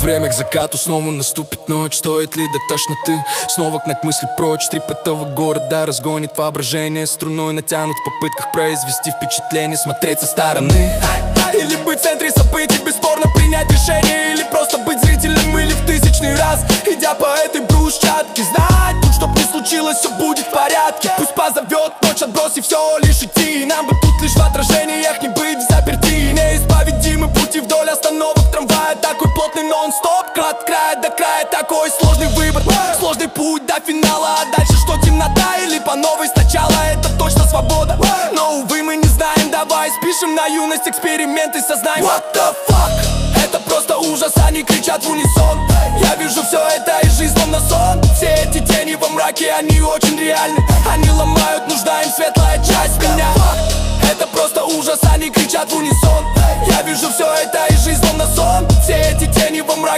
время к закату, снова наступит ночь. Стоит ли до тошноты снова гнать мысли прочь? Трип этого города разгонит воображение, струной натянут в попытках произвести впечатление, смотреть со стороны. Или быть в центре событий, бесспорно принять решение. Или просто быть зрителем, или в тысячный раз, идя по этой брусчатке, знать, тут чтоб не случилось, все будет в порядке. Пусть позовет ночь, отбросив все, лишь идти. Нам бы тут лишь в отражениях не быть в заперти. Неисповедимы пути вдоль остановок трамвая. Такой плотный нон-стоп, от края до края. Такой сложный выбор, сложный путь до финала. А дальше что, темнота или по новой сначала? Это точно свобода, но увы мы не знаем. Давай спишем на юность эксперименты сознанием. What the fuck? Это просто ужас, они кричат в унисон. Я вижу все это и жизнь словно сон. Все эти тени во мраке, они очень реальны. Они ломают, нужна им светлая часть меня. Это просто ужас, они кричат в унисон. Я вижу все это и жизнь словно сон. Все эти тени во мраке.